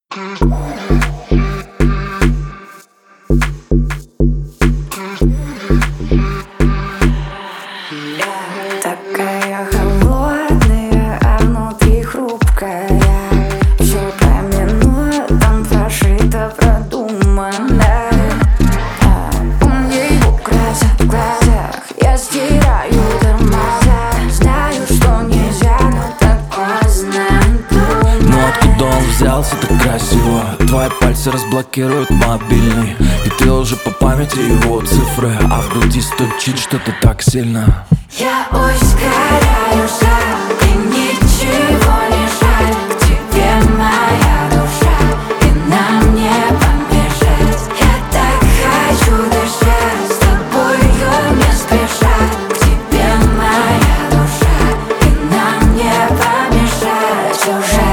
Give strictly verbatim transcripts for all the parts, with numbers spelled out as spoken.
Такая холодная, а внутри хрупкая. Все помянула, там прошито, продумано. А у нее красят в глазах, я стираю тормоза. Знаю, что нельзя, но так поздно. Ну откуда он взялся так красиво? Твои пальцы разблокируют мобильный, и ты уже по памяти его цифры, а в груди стучит что-то так сильно. Я ускоряю шаг, и ничего не жаль. К тебе моя душа, и нам не помешать. Я так хочу дышать с тобою не спеша. К тебе моя душа, и нам не помешать уже.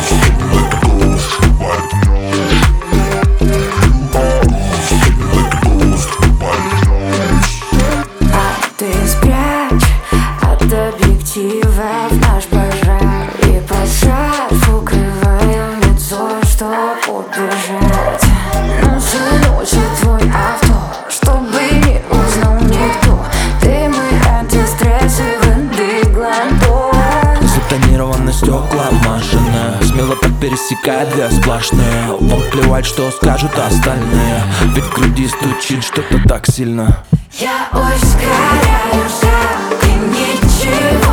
А ты спрячь от объектива в наш пожар, и под шарф укрываю лицо, чтоб убежать. Но заносит твой авто, чтобы не узнал никто. Ты мой антистресс и воды гладкой. Затонированные стекла машины смело так пересекает две сплошные. Вам плевать, что скажут остальные, ведь в груди стучит что-то так сильно. Я ускоряю шаг, и ничего